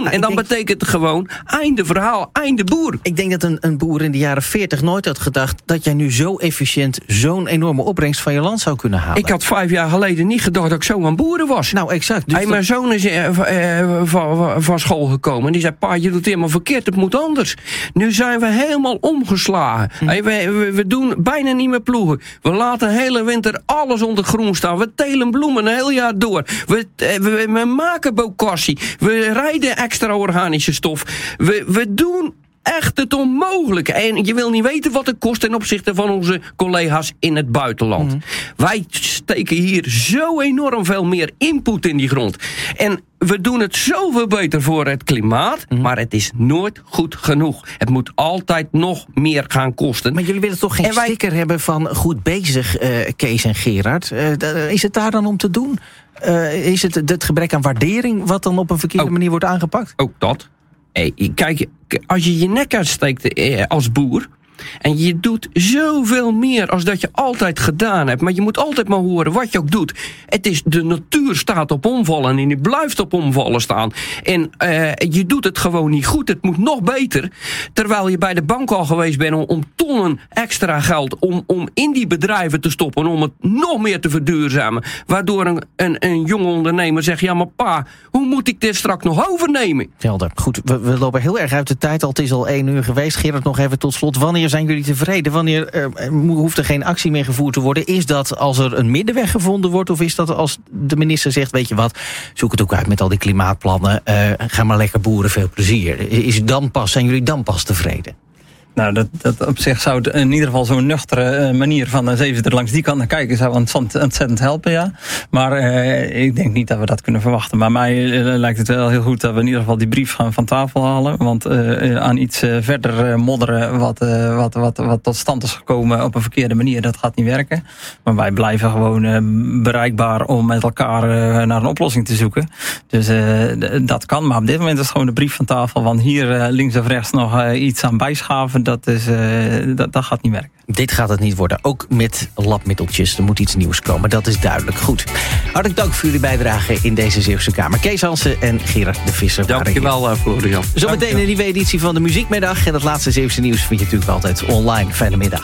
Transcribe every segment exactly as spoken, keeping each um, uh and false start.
Nou, en dan denk... betekent het gewoon einde verhaal, einde boer. Ik denk dat een, een boer in de jaren veertig nooit had gedacht dat jij nu zo efficiënt zo'n enorme opbrengst van je land zou kunnen halen. Ik had vijf jaar geleden niet gedacht dat ik zo aan boeren was. Nou, exact. Dus hey, dat... Mijn zoon is uh, uh, van, van school gekomen en die zei, pa, je doet het helemaal verkeerd, het moet anders. Nu zijn we helemaal omgeslagen. Hm. Hey, we, we, we doen bijna niet meer ploegen. We laten de hele winter alles onder groen staan. We telen bloemen een heel jaar door. We, we, we maken bokassie. We rijden extra organische stof. We, we doen echt het onmogelijke. En je wil niet weten wat het kost ten opzichte van onze collega's in het buitenland. Mm. Wij steken hier zo enorm veel meer input in die grond. En we doen het zoveel beter voor het klimaat, mm. maar het is nooit goed genoeg. Het moet altijd nog meer gaan kosten. Maar jullie willen toch geen wij... sticker hebben van goed bezig, uh, Kees en Gerard? Uh, is het daar dan om te doen? Uh, is het het gebrek aan waardering wat dan op een verkeerde ook, manier wordt aangepakt? Ook dat. Hey, kijk, als je je nek uitsteekt eh, als boer en je doet zoveel meer als dat je altijd gedaan hebt, maar je moet altijd maar horen wat je ook doet. Het is, de natuur staat op omvallen en die blijft op omvallen staan. En uh, je doet het gewoon niet goed. Het moet nog beter. Terwijl je bij de bank al geweest bent om, om tonnen extra geld om, om in die bedrijven te stoppen, om het nog meer te verduurzamen. Waardoor een, een, een jonge ondernemer zegt, ja maar pa, hoe moet ik dit straks nog overnemen? Helder. Goed, we, we lopen heel erg uit de tijd al. Het is al één uur geweest. Gerard, nog even tot slot. Wanneer zijn jullie tevreden? Wanneer uh, hoeft er geen actie meer gevoerd te worden? Is dat als er een middenweg gevonden wordt? Of is dat als de minister zegt, weet je wat, zoek het ook uit met al die klimaatplannen. Uh, ga maar lekker boeren, veel plezier. Is dan pas, zijn jullie dan pas tevreden? Nou, dat, dat op zich zou het in ieder geval zo'n nuchtere uh, manier van eens even er langs die kant naar kijken zou ontzettend helpen, ja. Maar uh, ik denk niet dat we dat kunnen verwachten. Maar mij uh, lijkt het wel heel goed dat we in ieder geval die brief gaan van tafel halen. Want uh, aan iets uh, verder uh, modderen wat, uh, wat, wat, wat tot stand is gekomen op een verkeerde manier, dat gaat niet werken. Maar wij blijven gewoon uh, bereikbaar om met elkaar uh, naar een oplossing te zoeken. Dus uh, d- dat kan. Maar op dit moment is het gewoon de brief van tafel. Want hier uh, links of rechts nog uh, iets aan bijschaven. Dat, is, uh, dat, dat gaat niet werken. Dit gaat het niet worden. Ook met labmiddeltjes. Er moet iets nieuws komen. Dat is duidelijk. Goed. Hartelijk dank voor jullie bijdrage in deze Zeeuwse Kamer. Kees Hansen en Gerard de Visser. Dankjewel, Florian. Zometeen een nieuwe editie van de Muziekmiddag. En het laatste Zeeuwse nieuws vind je natuurlijk altijd online. Fijne middag.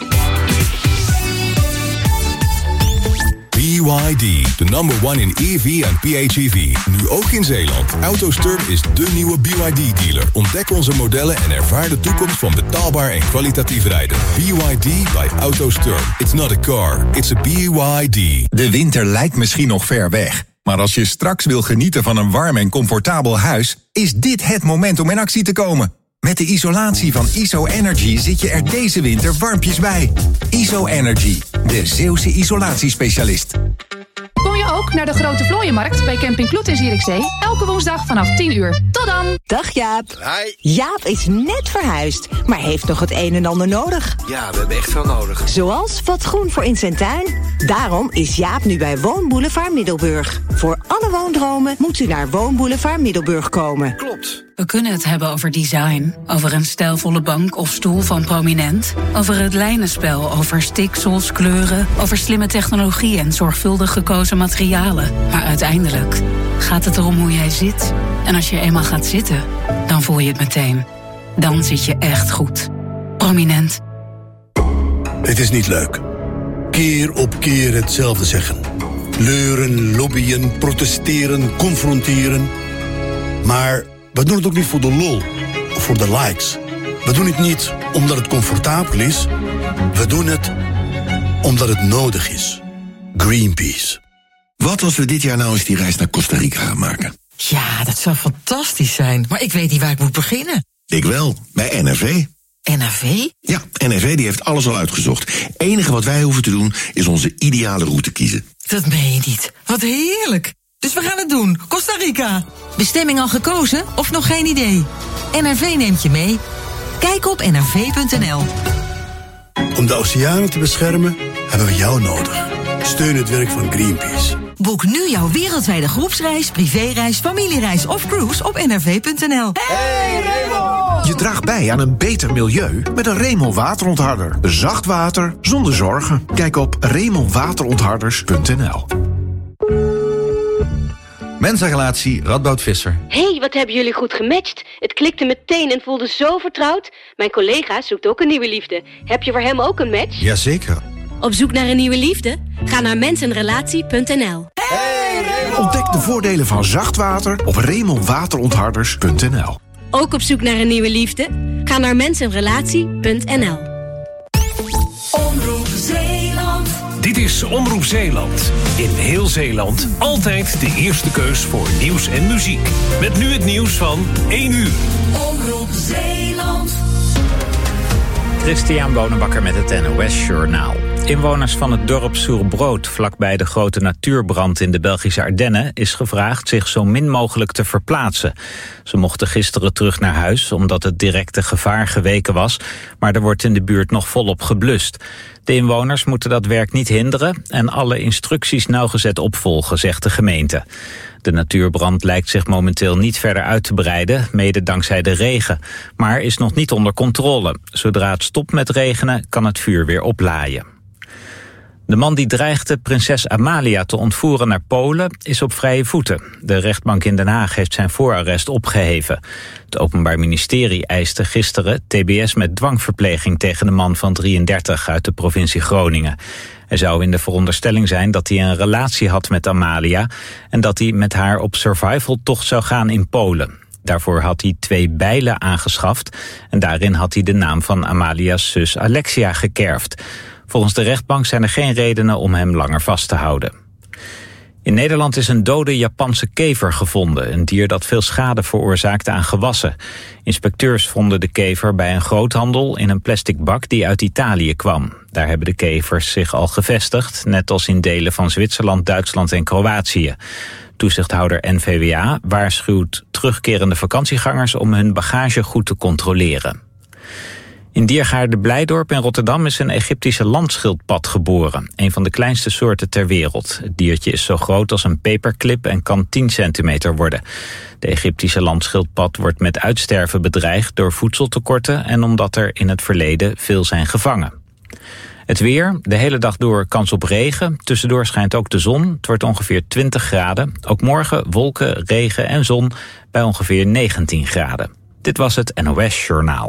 B Y D, de number one in E V en P H E V. Nu ook in Zeeland. AutoSturp is de nieuwe B Y D-dealer. Ontdek onze modellen en ervaar de toekomst van betaalbaar en kwalitatief rijden. B Y D by AutoSturp. It's not a car, it's a B Y D. De winter lijkt misschien nog ver weg. Maar als je straks wil genieten van een warm en comfortabel huis, is dit het moment om in actie te komen. Met de isolatie van I S O Energy zit je er deze winter warmpjes bij. I S O Energy, de Zeeuwse isolatiespecialist. Kom je ook naar de Grote Vlooienmarkt bij Camping Kloet in Zierikzee? Elke woensdag vanaf tien uur. Tot dan! Dag Jaap. Hi. Jaap is net verhuisd, maar heeft nog het een en ander nodig. Ja, we hebben echt veel nodig. Zoals wat groen voor in zijn tuin. Daarom is Jaap nu bij Woonboulevard Middelburg. Voor alle woondromen moet u naar Woonboulevard Middelburg komen. Klopt. We kunnen het hebben over design, over een stijlvolle bank of stoel van Prominent, over het lijnenspel, over stiksels, kleuren, over slimme technologie en zorgvuldig gekozen materialen. Maar uiteindelijk gaat het erom hoe jij zit. En als je eenmaal gaat zitten, dan voel je het meteen. Dan zit je echt goed. Prominent. Het is niet leuk. Keer op keer hetzelfde zeggen. Leuren, lobbyen, protesteren, confronteren. Maar we doen het ook niet voor de lol of voor de likes. We doen het niet omdat het comfortabel is. We doen het omdat het nodig is. Greenpeace. Wat als we dit jaar nou eens die reis naar Costa Rica gaan maken? Ja, dat zou fantastisch zijn. Maar ik weet niet waar ik moet beginnen. Ik wel, bij N R V. N R V? Ja, N R V die heeft alles al uitgezocht. Het enige wat wij hoeven te doen is onze ideale route kiezen. Dat meen je niet. Wat heerlijk. Dus we gaan het doen. Costa Rica. Bestemming al gekozen of nog geen idee? N R V neemt je mee. Kijk op n r v punt n l. Om de oceanen te beschermen hebben we jou nodig. Steun het werk van Greenpeace. Boek nu jouw wereldwijde groepsreis, privéreis, familiereis of cruise op n r v punt n l. Hey Raymond! Je draagt bij aan een beter milieu met een Raymond waterontharder. Zacht water zonder zorgen. Kijk op raymond waterontharders punt n l. Mensenrelatie Radboud Visser. Hé, hey, wat hebben jullie goed gematcht. Het klikte meteen en voelde zo vertrouwd. Mijn collega zoekt ook een nieuwe liefde. Heb je voor hem ook een match? Jazeker. Op zoek naar een nieuwe liefde? Ga naar mensenrelatie punt n l. Hey, ontdek de voordelen van zachtwater op Remel Waterontharders punt n l. Ook op zoek naar een nieuwe liefde? Ga naar mensenrelatie punt n l. Omroep Zeeland. Dit is Omroep Zeeland. In heel Zeeland altijd de eerste keus voor nieuws en muziek. Met nu het nieuws van één uur. Omroep Zeeland. Christian Bonenbakker met het N O S Journaal. Inwoners van het dorp Soerbrood, vlakbij de grote natuurbrand in de Belgische Ardennen, is gevraagd zich zo min mogelijk te verplaatsen. Ze mochten gisteren terug naar huis omdat het directe gevaar geweken was, maar er wordt in de buurt nog volop geblust. De inwoners moeten dat werk niet hinderen en alle instructies nauwgezet opvolgen, zegt de gemeente. De natuurbrand lijkt zich momenteel niet verder uit te breiden, mede dankzij de regen, maar is nog niet onder controle. Zodra het stopt met regenen, kan het vuur weer oplaaien. De man die dreigde prinses Amalia te ontvoeren naar Polen is op vrije voeten. De rechtbank in Den Haag heeft zijn voorarrest opgeheven. Het Openbaar Ministerie eiste gisteren T B S met dwangverpleging tegen de man van drieëndertig uit de provincie Groningen. Hij zou in de veronderstelling zijn dat hij een relatie had met Amalia en dat hij met haar op survivaltocht zou gaan in Polen. Daarvoor had hij twee bijlen aangeschaft en daarin had hij de naam van Amalia's zus Alexia gekerfd. Volgens de rechtbank zijn er geen redenen om hem langer vast te houden. In Nederland is een dode Japanse kever gevonden, een dier dat veel schade veroorzaakte aan gewassen. Inspecteurs vonden de kever bij een groothandel in een plastic bak die uit Italië kwam. Daar hebben de kevers zich al gevestigd, net als in delen van Zwitserland, Duitsland en Kroatië. Toezichthouder N V W A waarschuwt terugkerende vakantiegangers om hun bagage goed te controleren. In Diergaarde Blijdorp in Rotterdam is een Egyptische landschildpad geboren. Een van de kleinste soorten ter wereld. Het diertje is zo groot als een paperclip en kan tien centimeter worden. De Egyptische landschildpad wordt met uitsterven bedreigd door voedseltekorten en omdat er in het verleden veel zijn gevangen. Het weer, de hele dag door kans op regen. Tussendoor schijnt ook de zon. Het wordt ongeveer twintig graden. Ook morgen wolken, regen en zon bij ongeveer negentien graden. Dit was het N O S Journaal.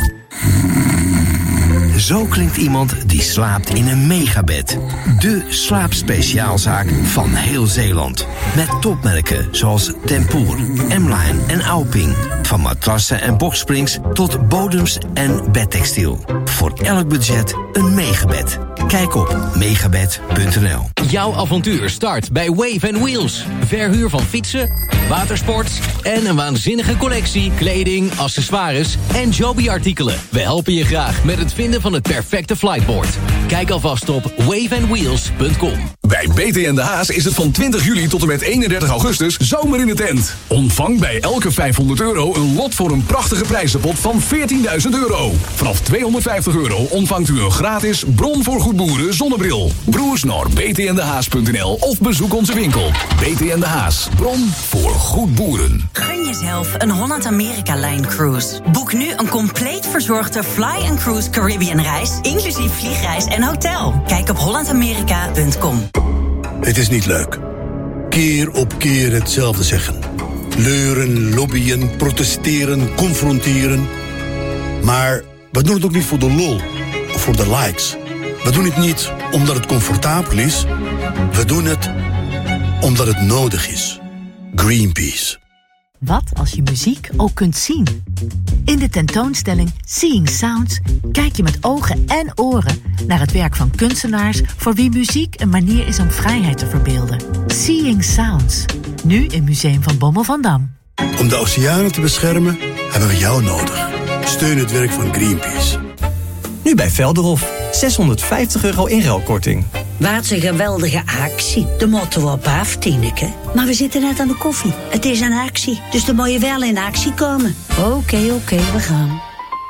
Zo klinkt iemand die slaapt in een megabed. De slaapspeciaalzaak van heel Zeeland. Met topmerken zoals Tempoor, M-Line en Auping. Van matrassen en boxsprings tot bodems en bedtextiel. Voor elk budget een megabed. Kijk op megabed punt n l. Jouw avontuur start bij Wave and Wheels. Verhuur van fietsen, watersports en een waanzinnige collectie kleding, accessoires en Joby-artikelen. We helpen je graag met het vinden van het perfecte flightboard. Kijk alvast op wave and wheels punt com. Bij B T en de Haas is het van twintig juli tot en met eenendertig augustus zomer in de tent. Ontvang bij elke vijfhonderd euro een lot voor een prachtige prijzenpot van veertienduizend euro. Vanaf tweehonderdvijftig euro ontvangt u een gratis Bron voor Goedboeren zonnebril. Broers naar b t en de haas punt n l of bezoek onze winkel. B T en de Haas, Bron voor goed boeren. Gun jezelf een Holland-Amerika-Line cruise. Boek nu een compleet verzorgde Fly and Cruise Caribbean reis, inclusief vliegreis en hotel. Kijk op holland amerika punt com. Het is niet leuk. Keer op keer hetzelfde zeggen. Leuren, lobbyen, protesteren, confronteren. Maar we doen het ook niet voor de lol of voor de likes. We doen het niet omdat het comfortabel is. We doen het omdat het nodig is. Greenpeace. Wat als je muziek ook kunt zien? In de tentoonstelling Seeing Sounds kijk je met ogen en oren naar het werk van kunstenaars voor wie muziek een manier is om vrijheid te verbeelden. Seeing Sounds, nu in Museum van Bommel van Dam. Om de oceanen te beschermen hebben we jou nodig. Steun het werk van Greenpeace. Nu bij Velderhof, zeshonderdvijftig euro inruilkorting. Wat een geweldige actie. De motto op af, Tineke. Maar we zitten net aan de koffie. Het is een actie, dus dan moet je wel in actie komen. Oké, okay, oké, okay, we gaan.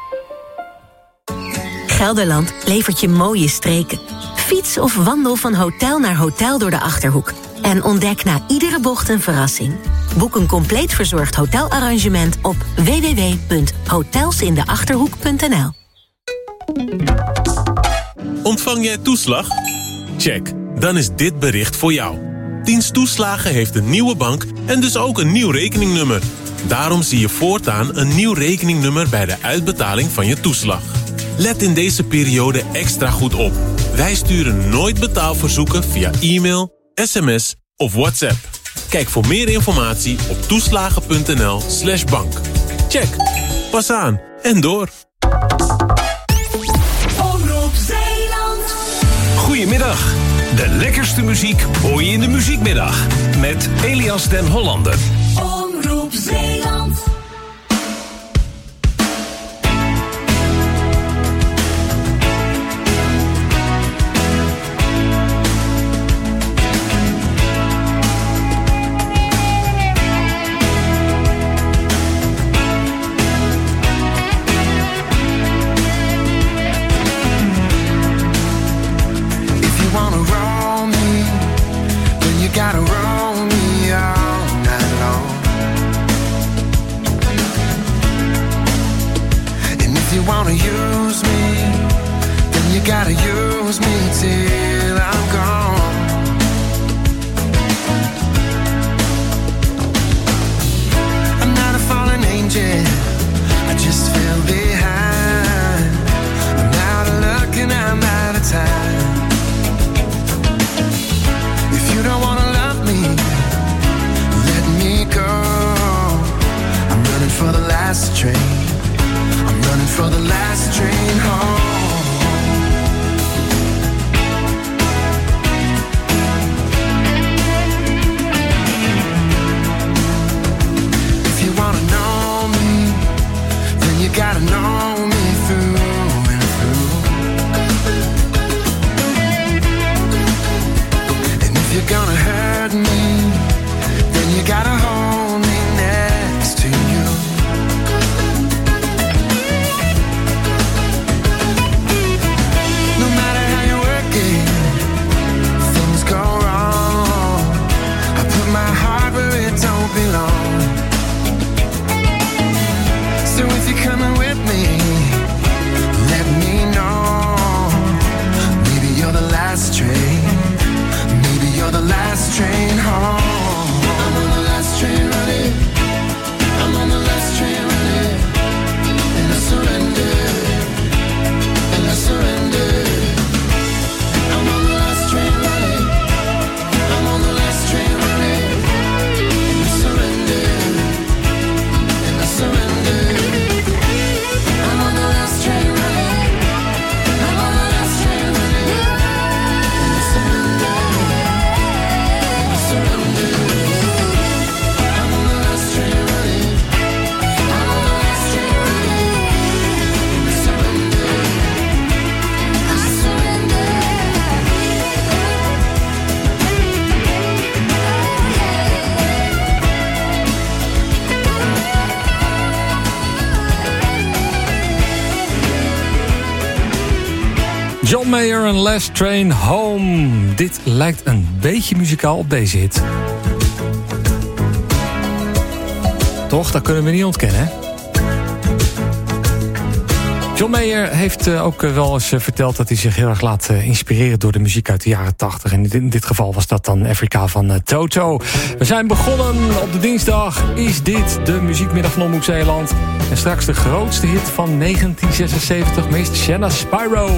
Gelderland levert je mooie streken. Fiets of wandel van hotel naar hotel door de Achterhoek. En ontdek na iedere bocht een verrassing. Boek een compleet verzorgd hotelarrangement op w w w punt hotels in de achterhoek punt n l. Ontvang jij toeslag? Check, dan is dit bericht voor jou. Diens Toeslagen heeft een nieuwe bank en dus ook een nieuw rekeningnummer. Daarom zie je voortaan een nieuw rekeningnummer bij de uitbetaling van je toeslag. Let in deze periode extra goed op. Wij sturen nooit betaalverzoeken via e-mail, sms of WhatsApp. Kijk voor meer informatie op toeslagen.nl slash bank. Check. Pas aan. En door. Omroep Zeeland. Goedemiddag. De lekkerste muziek hoor je in de muziekmiddag. Met Elias den Hollander. Omroep Zeeland. Gotta roll me all night long. And if you wanna use me, then you gotta use me till I'm gone. I'm not a fallen angel, I just fell behind. I'm out of luck and I'm out of time. If you don't wanna for the last train, I'm running for the last train home. If you wanna know me, then you gotta know me through and through. And if you're gonna hurt me, then you gotta hold me next to you. Belong. So if you're coming with me, let me know. Maybe you're the last train. Maybe you're the last train home. I'm on the last train running. I'm on the last train running. And I surrender. And I surrender. I'm on the last train running. I'm on the last train running. John Mayer en Last Train Home. Dit lijkt een beetje muzikaal op deze hit. Toch, dat kunnen we niet ontkennen, hè? John Mayer heeft ook wel eens verteld dat hij zich heel erg laat inspireren door de muziek uit de jaren tachtig. En in dit geval was dat dan Africa van Toto. We zijn begonnen op de dinsdag. Is dit de muziekmiddag van Omroep Zeeland? En straks de grootste hit van negentien zesenzeventig, Miss Shanna Spyro.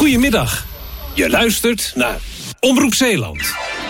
Goedemiddag. Je luistert naar Omroep Zeeland.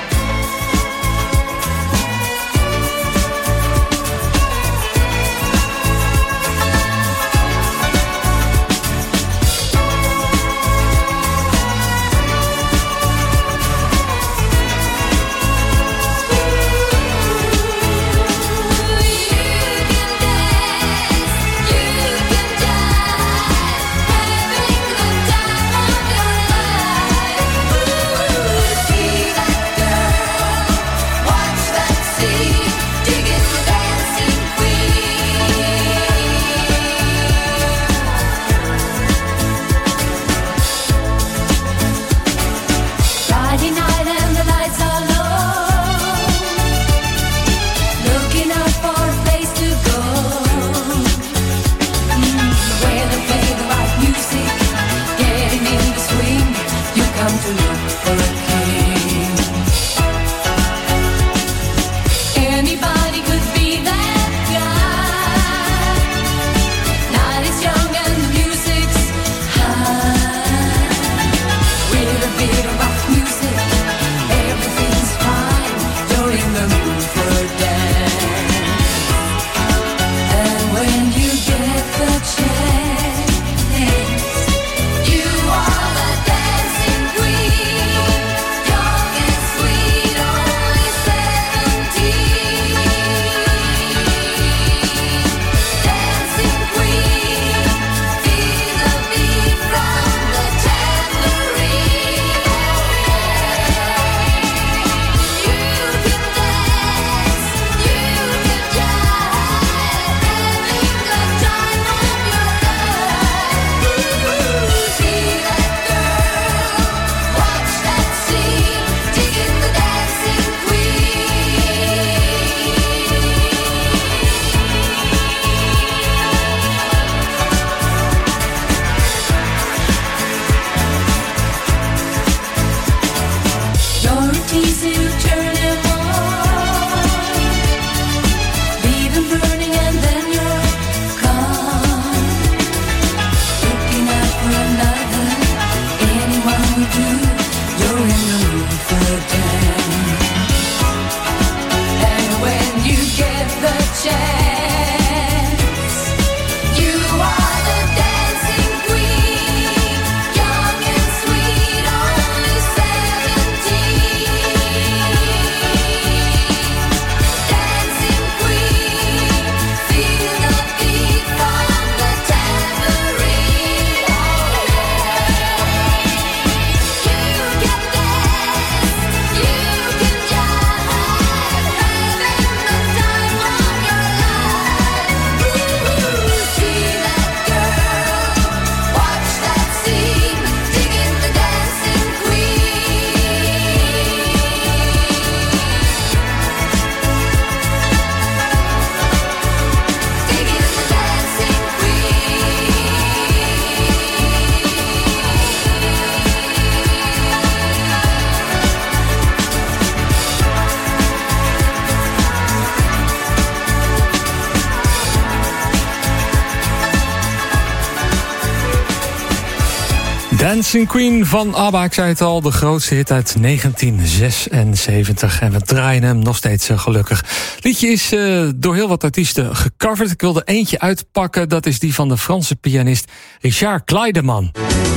Dancing Queen van ABBA, ik zei het al, de grootste hit uit negentien zesenzeventig. En we draaien hem nog steeds uh, gelukkig. Het liedje is uh, door heel wat artiesten gecoverd. Ik wilde eentje uitpakken, dat is die van de Franse pianist Richard Clayderman.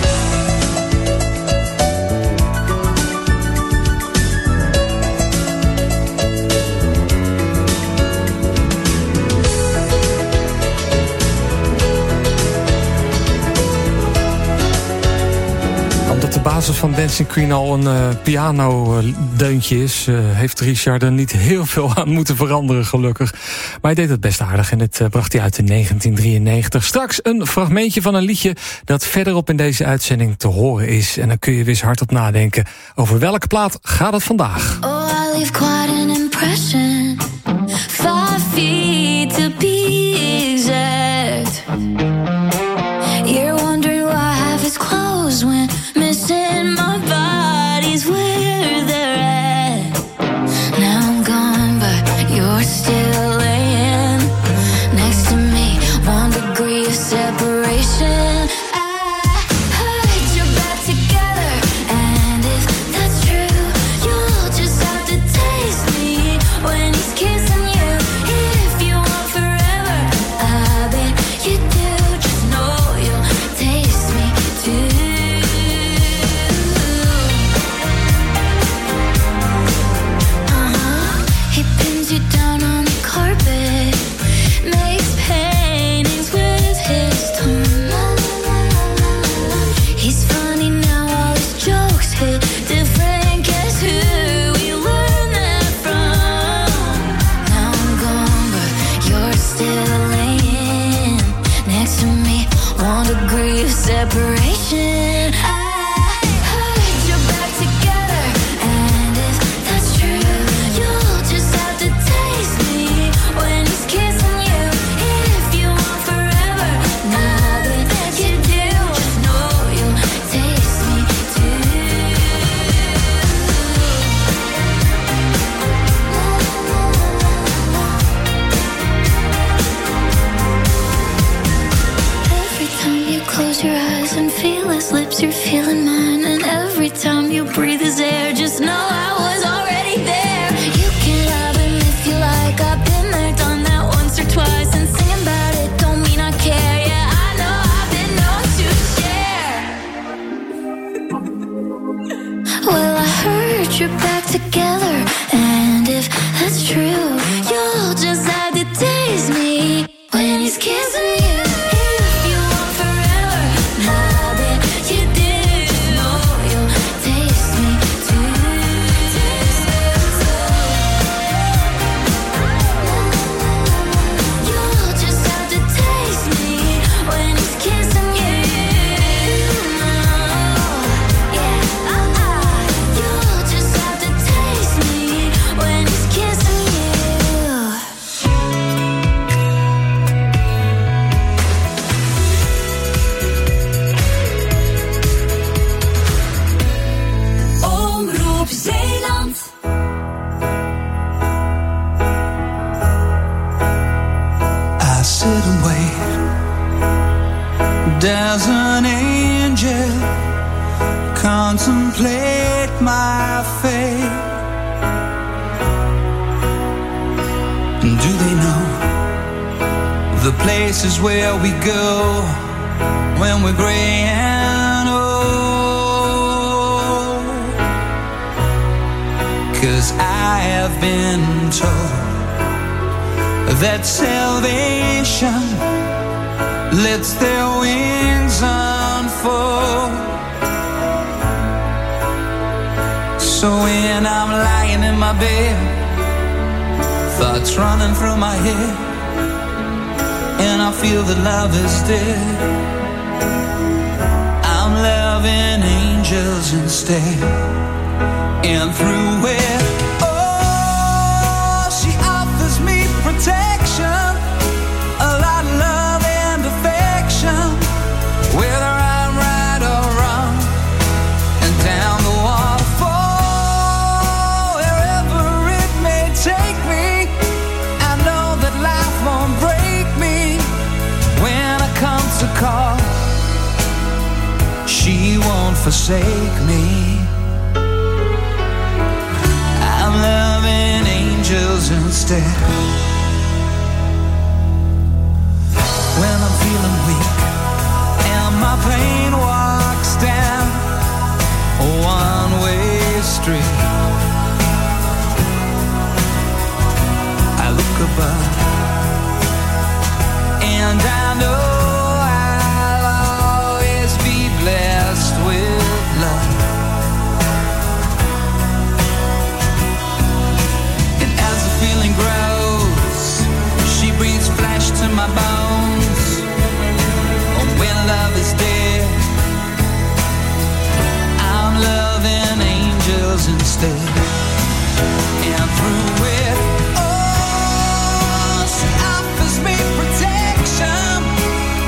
De basis van Dancing Queen al een uh, piano-deuntje is, uh, heeft Richard er niet heel veel aan moeten veranderen, gelukkig. Maar hij deed het best aardig en het uh, bracht hij uit in negentien drieënnegentig. Straks een fragmentje van een liedje dat verderop in deze uitzending te horen is. En dan kun je weer eens hardop nadenken. Over welke plaat gaat het vandaag? Oh, I leave quite an impression. Five feet to be exact. You're wondering why I have his clothes when missing my body's where they're at. Now I'm gone, but you're still laying next to me. One degree of separation. I heard you're about to go. separation. I heard you're back together, and if that's true, you'll just have to taste me when he's kissing you. If you want forever, now that you do, just know you'll taste me too. Every time you close your eyes and feel his lips, you're feeling mine. And every time you breathe his air, just know I was already there. You can love him if you like. I've been there, done that once or twice. And singing about it don't mean I care. Yeah, I know I've been known to share. Well, I heard you're back together, and if that's true, you'll just have to taste me when he's kissing you. Does an angel contemplate my fate? Do they know the places where we go when we're gray and old? 'Cause I have been told that salvation lets their wings unfold. So when I'm lying in my bed, thoughts running through my head, and I feel that love is dead, I'm loving angels instead. And through it, oh, she offers me protection, a lot of love, whether I'm right or wrong, and down the waterfall, wherever it may take me, I know that life won't break me when I come to call. She won't forsake me. I'm loving angels instead. When I'm feeling weak, my pain walks down a one-way street, I look above, and I know I'll always be blessed with love. And as the feeling grows, she breathes flesh to my bones. When love is dead, I'm loving angels instead. And through it, oh, she offers me protection,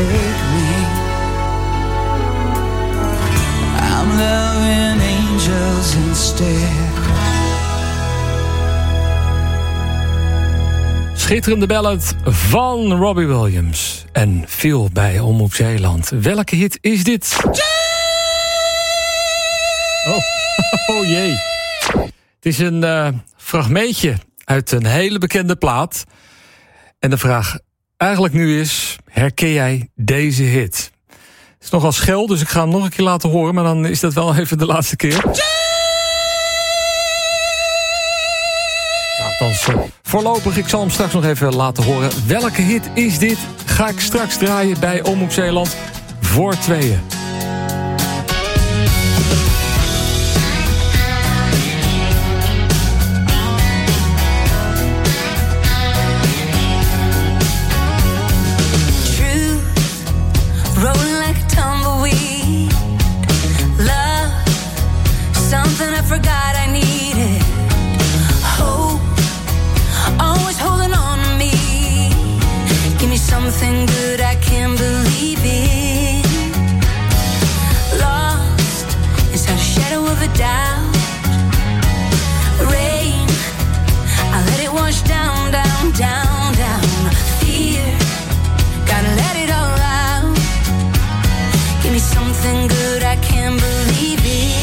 take me. I'm loving angels instead. Schitterende ballad van Robbie Williams. En veel bij Omroep Zeeland. Welke hit is dit? Oh, oh jee. Het is een uh, fragmentje uit een hele bekende plaat. En de vraag eigenlijk nu is, herken jij deze hit? Het is nogal schel, dus ik ga hem nog een keer laten horen. Maar dan is dat wel even de laatste keer. Althans, voorlopig, ik zal hem straks nog even laten horen. Welke hit is dit? Ga ik straks draaien bij Omroep Zeeland voor tweeën. Something good I can't believe in. Lost inside a shadow of a doubt. Rain, I let it wash down, down, down, down. Fear, gotta let it all out. Give me something good I can't believe in.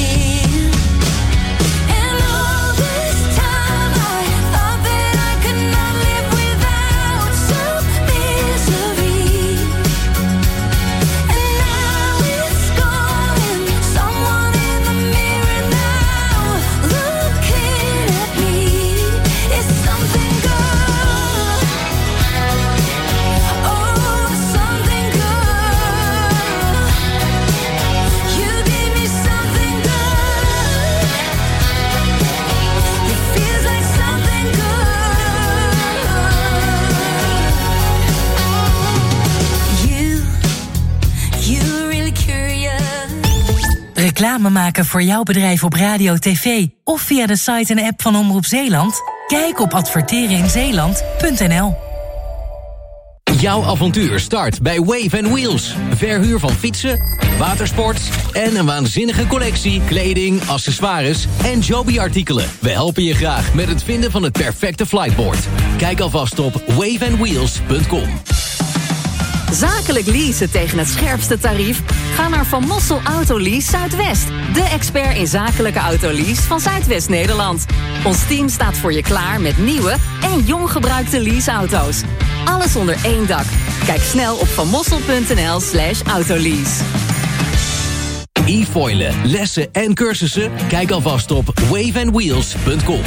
Reclame maken voor jouw bedrijf op radio, tv of via de site en app van Omroep Zeeland? Kijk op adverteren in zeeland punt n l. Jouw avontuur start bij Wave and Wheels. Verhuur van fietsen, watersports en een waanzinnige collectie kleding, accessoires en Joby-artikelen. We helpen je graag met het vinden van het perfecte flightboard. Kijk alvast op wave and wheels punt com. Zakelijk leasen tegen het scherpste tarief? Ga naar Van Mossel Autolease Zuidwest. De expert in zakelijke autolease van Zuidwest-Nederland. Ons team staat voor je klaar met nieuwe en jong gebruikte leaseauto's. Alles onder één dak. Kijk snel op vanmossel punt n l slash autolease. E-foilen, lessen en cursussen? Kijk alvast op wave and wheels punt com.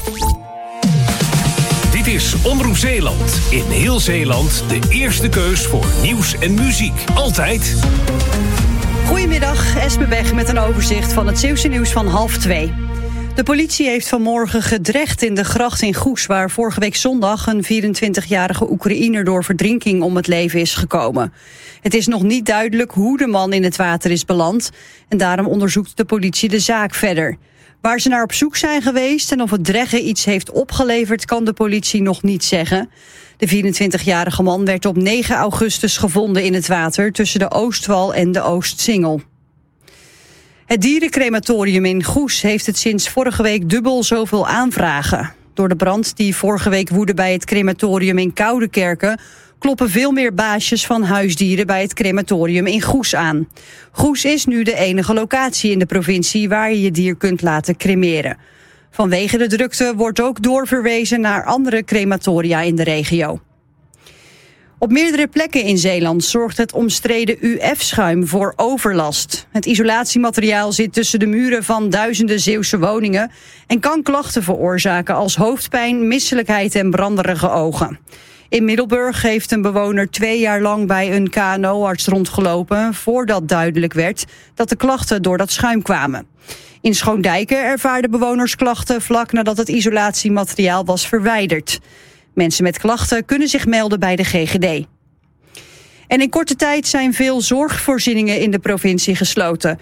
Dit is Omroep Zeeland. In heel Zeeland de eerste keus voor nieuws en muziek. Altijd. Goedemiddag, Esme Beg met een overzicht van het Zeeuwse nieuws van half twee. De politie heeft vanmorgen gedrecht in de gracht in Goes, waar vorige week zondag een vierentwintigjarige Oekraïner door verdrinking om het leven is gekomen. Het is nog niet duidelijk hoe de man in het water is beland en daarom onderzoekt de politie de zaak verder. Waar ze naar op zoek zijn geweest en of het dreggen iets heeft opgeleverd, kan de politie nog niet zeggen. De vierentwintigjarige man werd op negen augustus gevonden in het water tussen de Oostwal en de Oostsingel. Het dierencrematorium in Goes heeft het sinds vorige week dubbel zoveel aanvragen. Door de brand die vorige week woedde bij het crematorium in Koudekerke kloppen veel meer baasjes van huisdieren bij het crematorium in Goes aan. Goes is nu de enige locatie in de provincie waar je je dier kunt laten cremeren. Vanwege de drukte wordt ook doorverwezen naar andere crematoria in de regio. Op meerdere plekken in Zeeland zorgt het omstreden U F-schuim voor overlast. Het isolatiemateriaal zit tussen de muren van duizenden Zeeuwse woningen en kan klachten veroorzaken als hoofdpijn, misselijkheid en branderige ogen. In Middelburg heeft een bewoner twee jaar lang bij een K N O-arts rondgelopen voordat duidelijk werd dat de klachten door dat schuim kwamen. In Schoondijken ervaarden bewoners klachten vlak nadat het isolatiemateriaal was verwijderd. Mensen met klachten kunnen zich melden bij de G G D. En in korte tijd zijn veel zorgvoorzieningen in de provincie gesloten.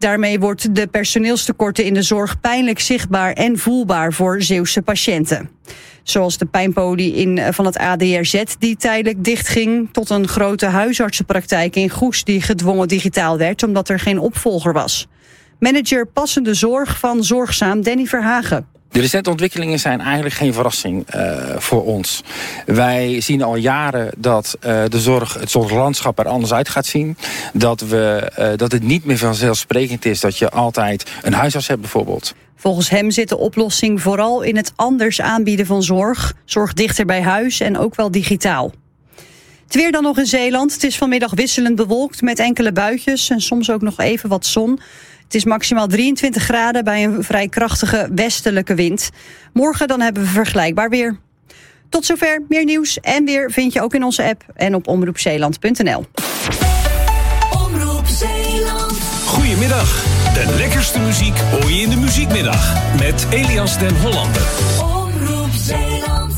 Daarmee wordt de personeelstekorten in de zorg pijnlijk zichtbaar en voelbaar voor Zeeuwse patiënten. Zoals de pijnpoli in, van het A D R Z die tijdelijk dichtging, tot een grote huisartsenpraktijk in Goes die gedwongen digitaal werd omdat er geen opvolger was. Manager passende zorg van Zorgzaam, Danny Verhagen. De recente ontwikkelingen zijn eigenlijk geen verrassing uh, voor ons. Wij zien al jaren dat uh, de zorg, het zorglandschap er anders uit gaat zien. Dat, we, uh, dat het niet meer vanzelfsprekend is dat je altijd een huisarts hebt bijvoorbeeld. Volgens hem zit de oplossing vooral in het anders aanbieden van zorg. Zorg dichter bij huis en ook wel digitaal. Het weer dan nog in Zeeland. Het is vanmiddag wisselend bewolkt met enkele buitjes en soms ook nog even wat zon. Het is maximaal drieëntwintig graden bij een vrij krachtige westelijke wind. Morgen dan hebben we vergelijkbaar weer. Tot zover, meer nieuws en weer vind je ook in onze app en op omroep zeeland punt n l. Omroep Zeeland. Goedemiddag. De lekkerste muziek hoor je in de Muziekmiddag. Met Elias den Hollander. Omroep Zeeland.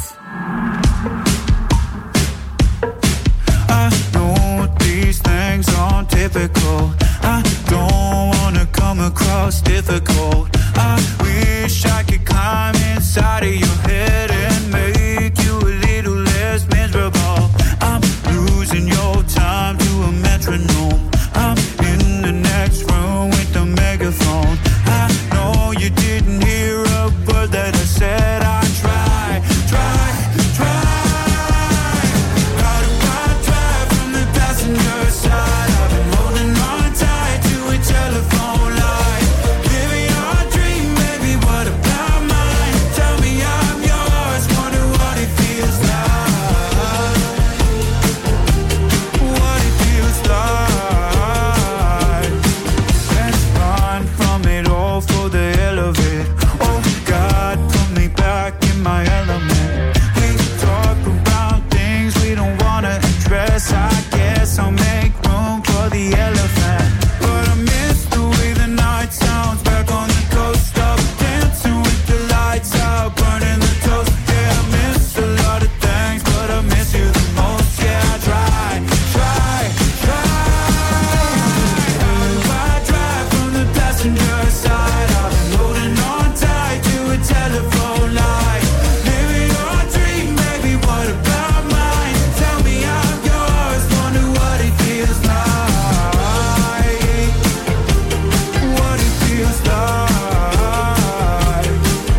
I know these things aren't typical. I don't wanna come across difficult. I wish I could climb inside of your head and make you a little less miserable. I'm losing your time to a metronome. I'm in the next room with the megaphone. I know you didn't hear a word that I said. I try, try, try. How do I drive from the passenger side? I've been holding on tight to a telephone line. Living your dream, baby, what about mine? Tell me I'm yours, wonder what it feels like. What it feels like. Let's run from it all for the hell of it. Oh God, put me back in my element. We talk about things we don't wanna address. I guess I'll make room for the elephant. But I miss the way the night sounds back on the coast. Up dancing with the lights out, burning the toast. Yeah, I miss a lot of things, but I miss you the most. Yeah, I try, try, try. How do I drive from the passenger side? I've been holding on tight to a telephone line. Living your dream, baby, what about mine? Tell me I'm yours, wonder what it feels like. What it feels like.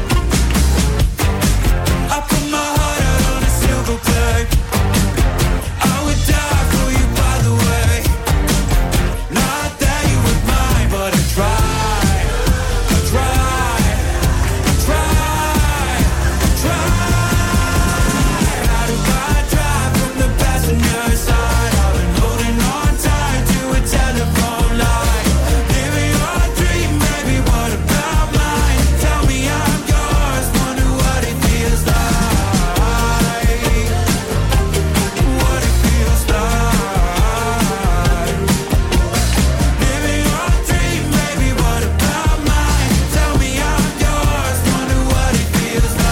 I put my heart out on a silver plate. I would die for you, by the way. Not that you were mine, but I try, I try, I try, I try. How do I drive from the passenger side? I've been holding on tight to a telephone line. Living your dream, baby, what about mine? Tell me I'm yours, wonder what it feels like. What it feels like. Living your dream, baby, what about mine? Tell me I'm yours, wonder what it feels like.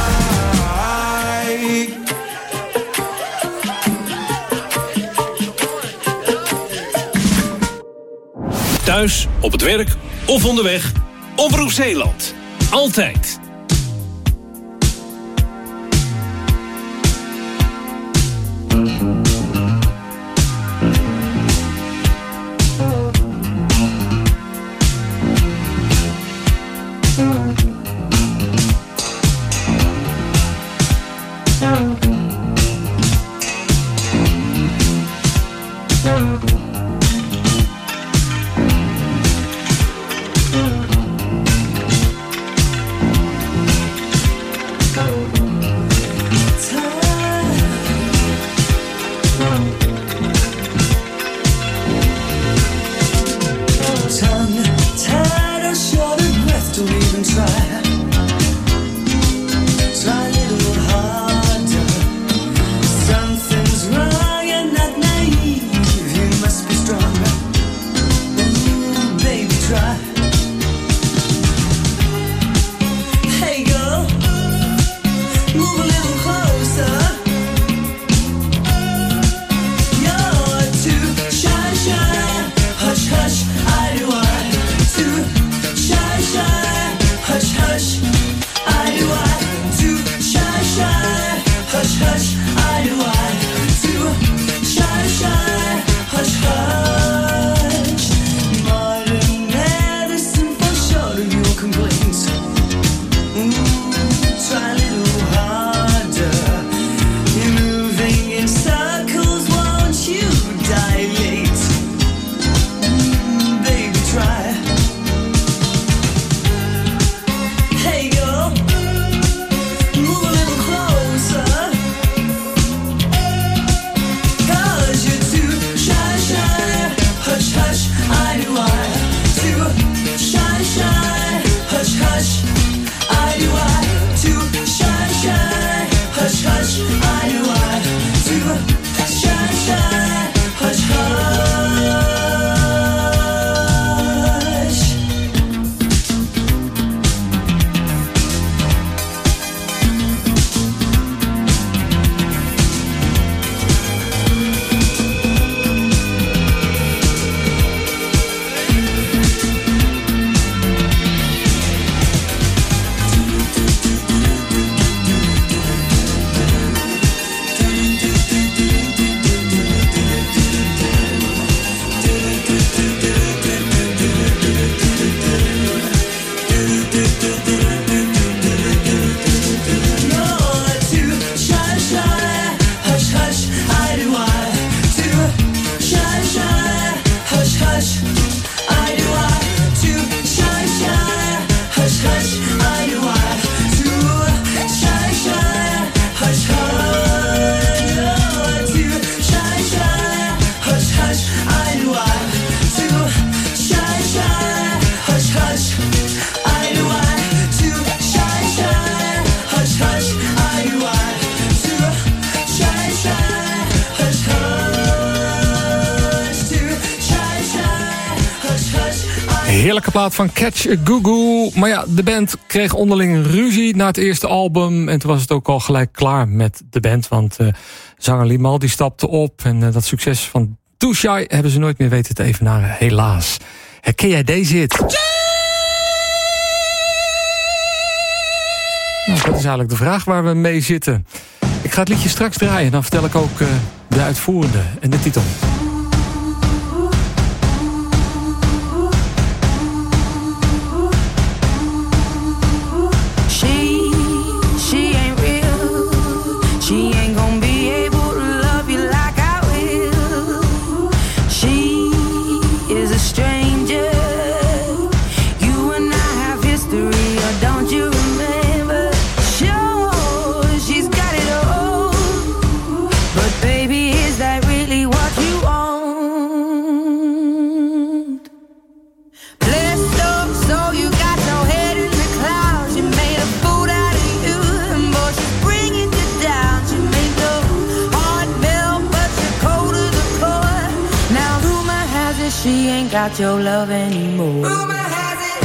Thuis, op het werk of onderweg. Omroep Zeeland. Altijd. Heerlijke plaat van Catch a Goo Goo. Maar ja, de band kreeg onderling ruzie na het eerste album. En toen was het ook al gelijk klaar met de band. Want uh, zanger Limahl die stapte op. En uh, dat succes van Too Shy hebben ze nooit meer weten te evenaren. Helaas. Herken jij deze hit? Nou, dat is eigenlijk de vraag waar we mee zitten. Ik ga het liedje straks draaien. Dan vertel ik ook uh, de uitvoerende en de titel. Got your love anymore. Rumor has it.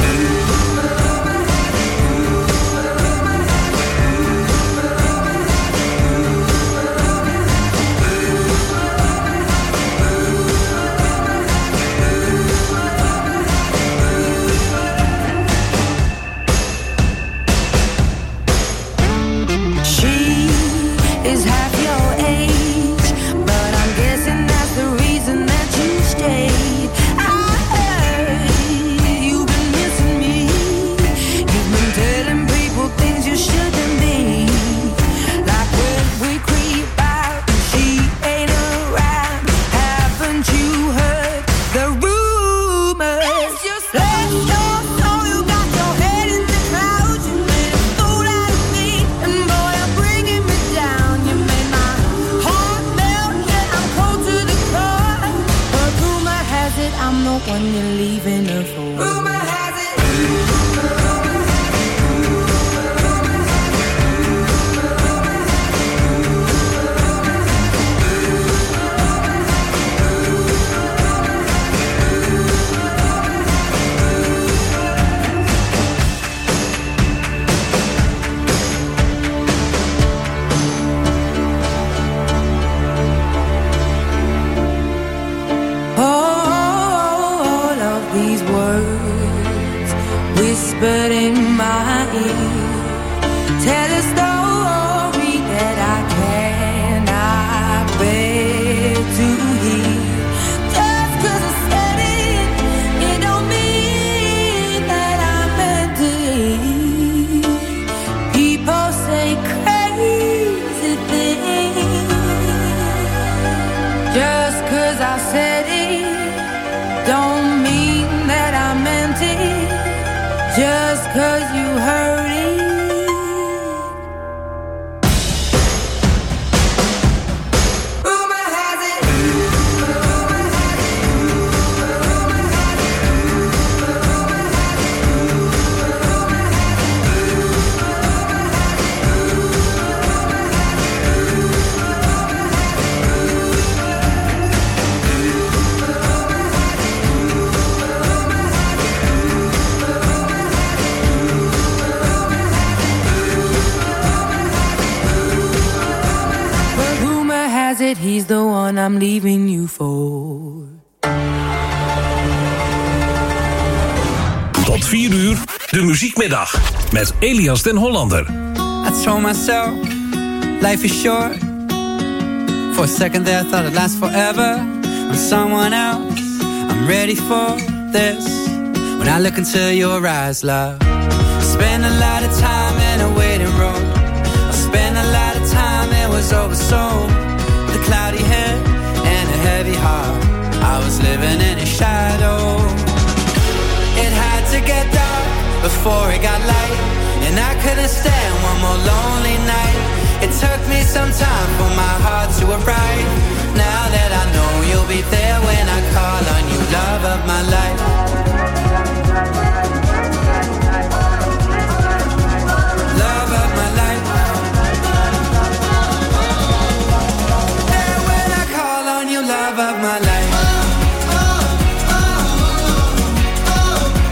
She is half your age, but I'm guessing that's the reason that you stayed. When you're leaving her for rumor has it. But in my ear, tell a story that I cannot bear to hear. Just 'cause I said it, it don't mean that I meant it. People say crazy things. Just 'cause I said it, don't mean that I meant it. Just 'cause you heard it. Rumor has it. Rumor has it. Rumor has it. Rumor has it. Rumor it, he's the one I'm leaving you for. Tot vier uur, de muziekmiddag met Elias den Hollander. I told myself, life is short. For a second there I thought it'd last forever. I'm someone else, I'm ready for this. When I look into your eyes, love, I spend a lot of time in a waiting room. I spend a lot of time, it was over soon. With a cloudy head and a heavy heart, I was living in a shadow. It had to get dark before it got light, and I couldn't stand one more lonely night. It took me some time for my heart to arrive. Now that I know you'll be there when I call on you, love of my life. Love of my life. There when I call on you, love of my life.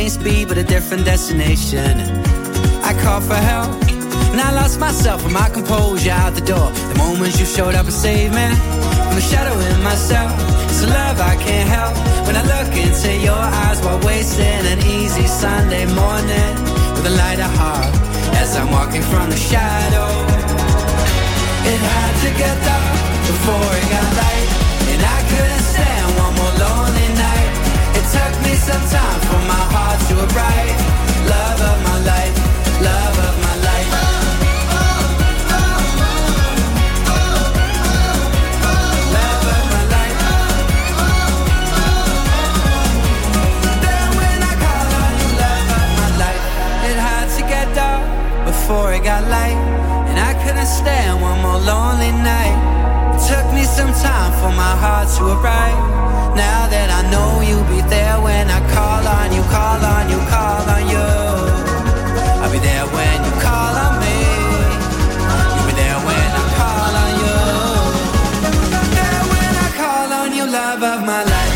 speed but a different destination. I called for help and I lost myself and my composure out the door. The moment you showed up and saved me from the shadow in myself. It's a love I can't help when I look into your eyes while wasting an easy Sunday morning with a lighter heart as I'm walking from the shadow. It had to get dark before it got light, and I couldn't stand one more lonely night. It took me some time for my heart to arrive. Love of my life, love of my life. Love of my life. Then when I called on you, love of my life. It had to get dark before it got light, and I couldn't stand one more lonely night. It took me some time for my heart to arrive. Now that I know you'll be there when I call on you, call on you, call on you. I'll be there when you call on me. You'll be there when I call on you. There when I call on you, love of my life.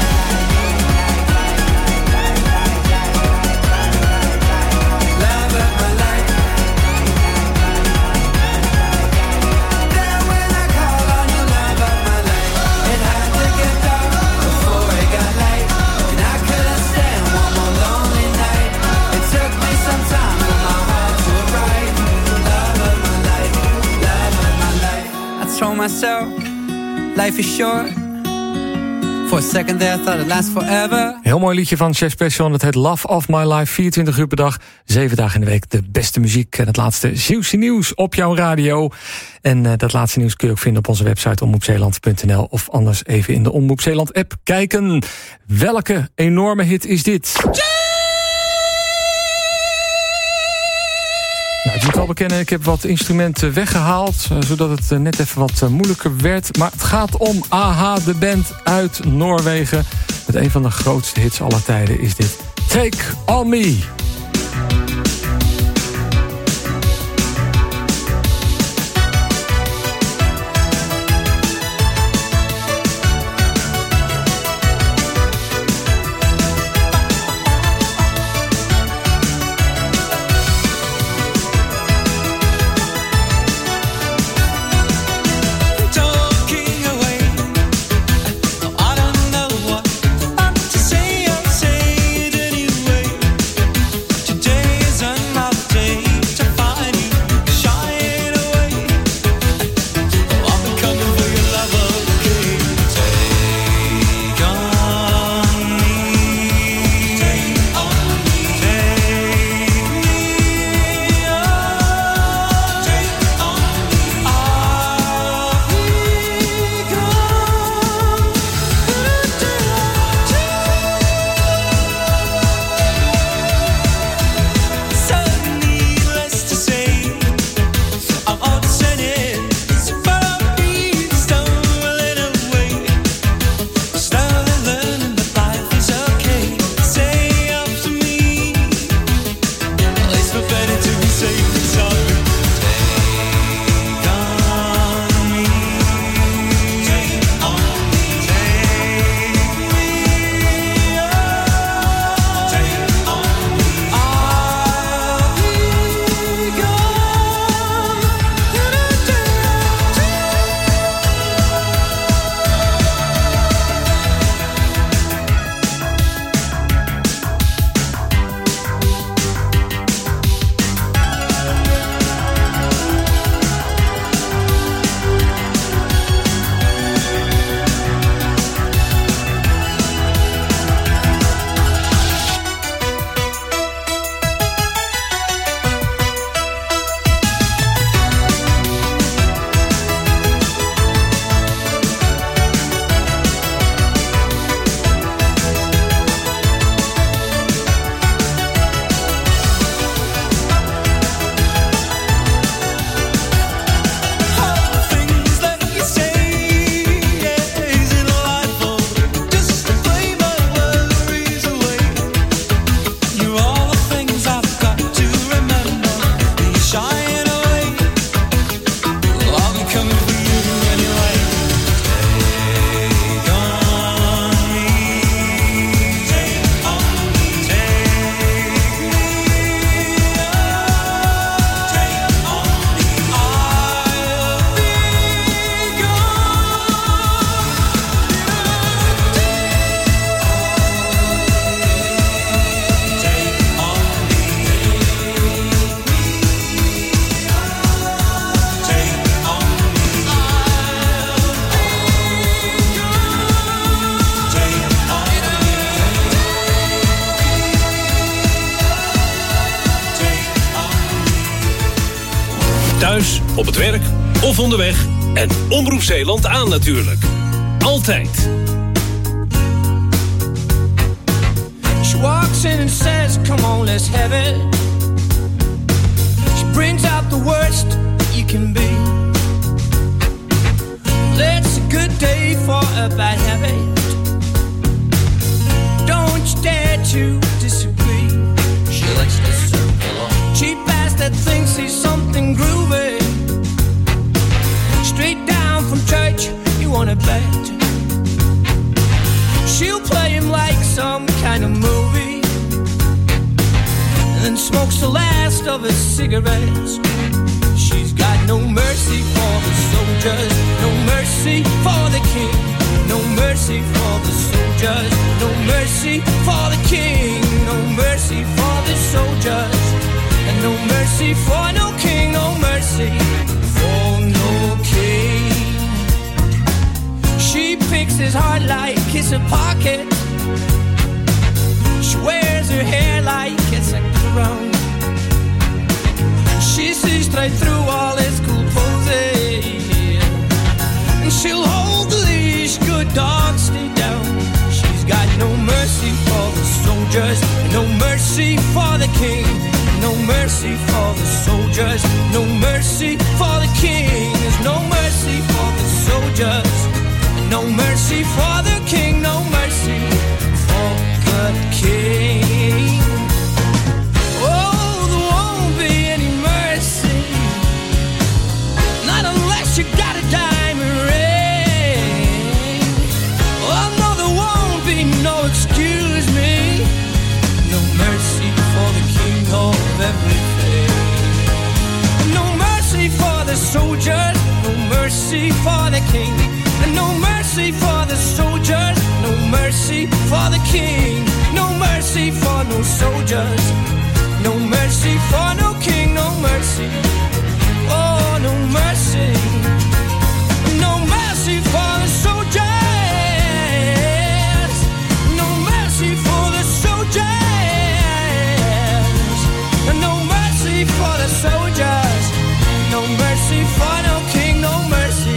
Love of my life. There when I call on you, love of my life. It had to get dark before it got light, and I couldn't stand one more lonely night. It took me some time for my heart to arrive. Love of my life, love of my life. I told myself, life is short. For a second there I thought it lasts forever. Heel mooi liedje van Chef Special. Het heet Love of My Life. vierentwintig uur per dag, zeven dagen in de week. De beste muziek en het laatste Zeeuwse nieuws op jouw radio. En uh, dat laatste nieuws kun je ook vinden op onze website omroep zeeland punt n l. Of anders even in de Omroep Zeeland app kijken. Welke enorme hit is dit? Nou, ik moet wel bekennen, ik heb wat instrumenten weggehaald, uh, zodat het uh, net even wat uh, moeilijker werd. Maar het gaat om A H, de band uit Noorwegen. Met een van de grootste hits aller tijden is dit Take On Me. Today is Thuis, op het werk of onderweg. En Omroep Zeeland aan natuurlijk. Altijd. She walks in and says, come on, let's have it. She brings out the worst you can be. It's a good day for a bad habit. Don't you dare to disagree. She likes to serve along. Cheap ass that thinks he's something groovy. Straight down from church, you wanna bet. She'll play him like some kind of movie, and then smokes the last of his cigarettes. She's got no mercy for the soldiers, no mercy for the king, no mercy for the soldiers, no mercy for the king, no mercy for the soldiers, and no mercy for no king, no mercy for no king. She picks his heart like it's a pocket. She wears her hair like it's a crown. She sees straight through all his cool poses, and she'll hold the leash, good dog, stay down. She's got no mercy for the soldiers, no mercy for the king, no mercy for the soldiers, no mercy for the king. There's no mercy for the soldiers, no mercy for the king, no mercy for the king. Oh, there won't be any mercy, not unless you got a diamond ring. Oh no, there won't be no excuse me, no mercy for the king of everything. No mercy for the soldiers, no mercy for the king, and no mercy for the soldiers, no mercy for the king, no mercy for no soldiers, no mercy for no king, no mercy, oh no mercy, no mercy for the soldiers, no mercy for the soldiers, no mercy for the soldiers, no mercy for no king, no mercy.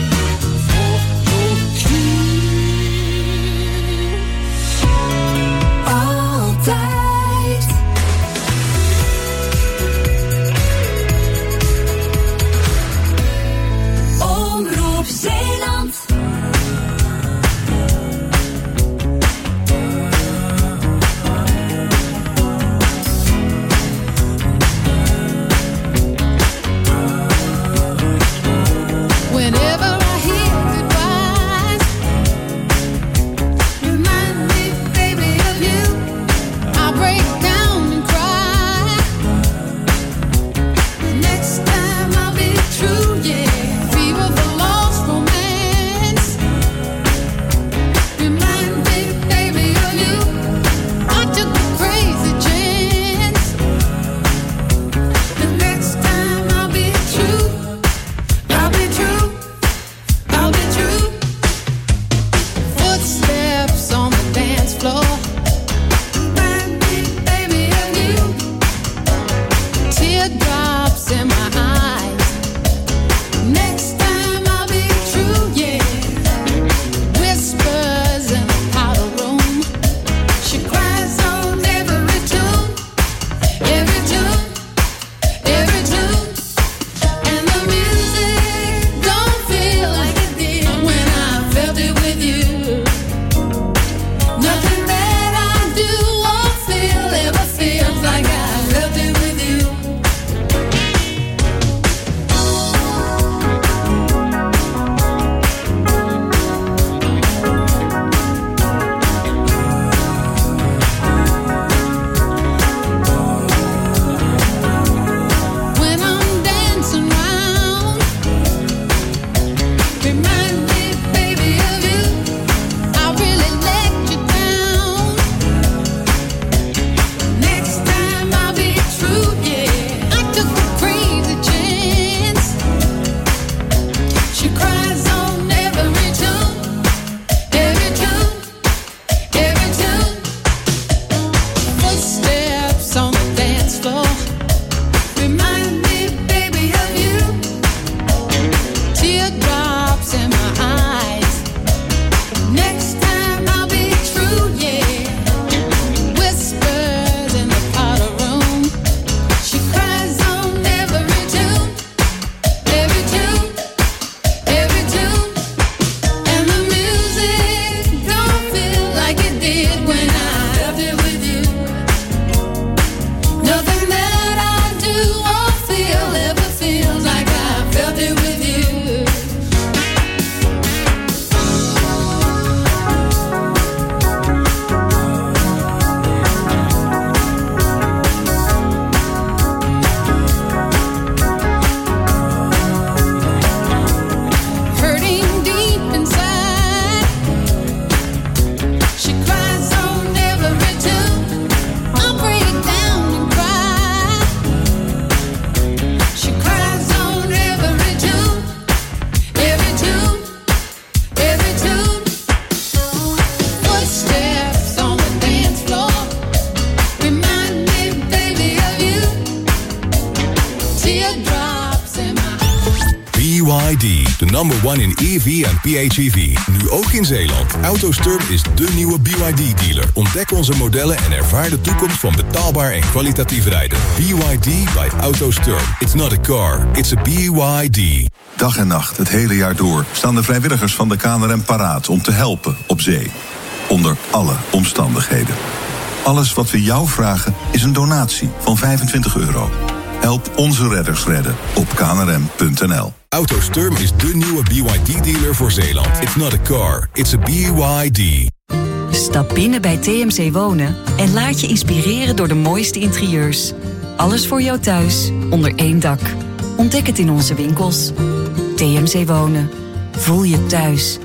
Y D, de number one in E V en P H E V. Nu ook in Zeeland. AutoSturm is de nieuwe B Y D-dealer. Ontdek onze modellen en ervaar de toekomst van betaalbaar en kwalitatief rijden. B Y D bij AutoSturm. It's not a car, it's a B Y D. Dag en nacht, het hele jaar door, staan de vrijwilligers van de K N R M paraat om te helpen op zee. Onder alle omstandigheden. Alles wat we jou vragen is een donatie van vijfentwintig euro. Help onze redders redden op k n r m punt n l. AutoSturm is de nieuwe B Y D-dealer voor Zeeland. It's not a car, it's a B Y D. Stap binnen bij T M C Wonen en laat je inspireren door de mooiste interieurs. Alles voor jou thuis, onder één dak. Ontdek het in onze winkels. T M C Wonen. Voel je thuis.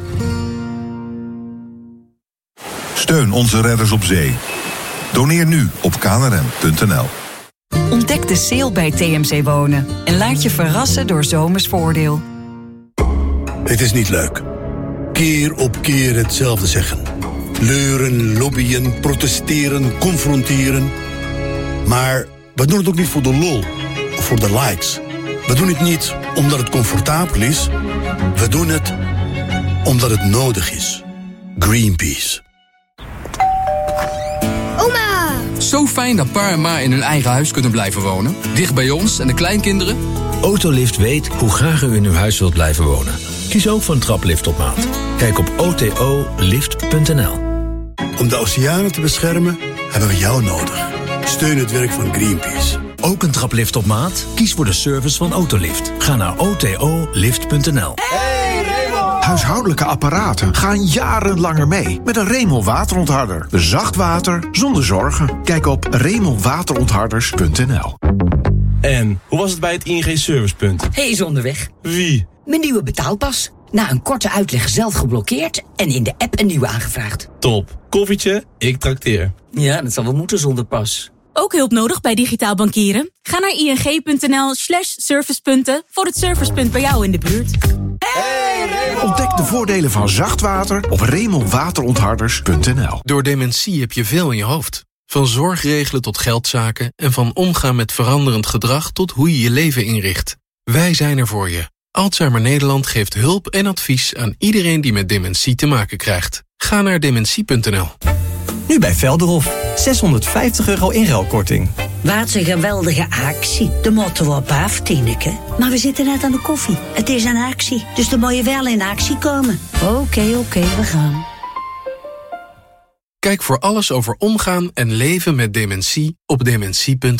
Steun onze redders op zee. Doneer nu op k n r m punt n l. Ontdek de sale bij T M C Wonen en laat je verrassen door zomers voordeel. Het is niet leuk. Keer op keer hetzelfde zeggen. Leuren, lobbyen, protesteren, confronteren. Maar we doen het ook niet voor de lol of voor de likes. We doen het niet omdat het comfortabel is. We doen het omdat het nodig is. Greenpeace. Oma! Zo fijn dat pa en ma in hun eigen huis kunnen blijven wonen. Dicht bij ons en de kleinkinderen. Autolift weet hoe graag u in uw huis wilt blijven wonen. Kies ook voor een traplift op maat. Kijk op o t o lift punt n l. Om de oceanen te beschermen hebben we jou nodig. Steun het werk van Greenpeace. Ook een traplift op maat? Kies voor de service van Autolift. Ga naar o t o lift punt n l. Huishoudelijke apparaten gaan jarenlanger mee met een Remel waterontharder. Zacht water zonder zorgen. Kijk op remel waterontharders punt n l. En hoe was het bij het I N G Servicepunt? Hij is onderweg. Wie? Mijn nieuwe betaalpas. Na een korte uitleg zelf geblokkeerd en in de app een nieuwe aangevraagd. Top. Koffietje, ik trakteer. Ja, dat zal wel moeten zonder pas. Ook hulp nodig bij digitaal bankieren? Ga naar ing.nl slash servicepunten voor het servicepunt bij jou in de buurt. Ontdek de voordelen van zacht water op remel waterontharders punt n l. Door dementie heb je veel in je hoofd. Van zorgregelen tot geldzaken en van omgaan met veranderend gedrag tot hoe je je leven inricht. Wij zijn er voor je. Alzheimer Nederland geeft hulp en advies aan iedereen die met dementie te maken krijgt. Ga naar dementie punt n l. Nu bij Velderhof. zeshonderdvijftig euro inruilkorting. Wat een geweldige actie. De motto op af, Tineke. Maar we zitten net aan de koffie. Het is een actie, dus dan moet je wel in actie komen. Oké, okay, oké, okay, we gaan. Kijk voor alles over omgaan en leven met dementie op dementie punt n l.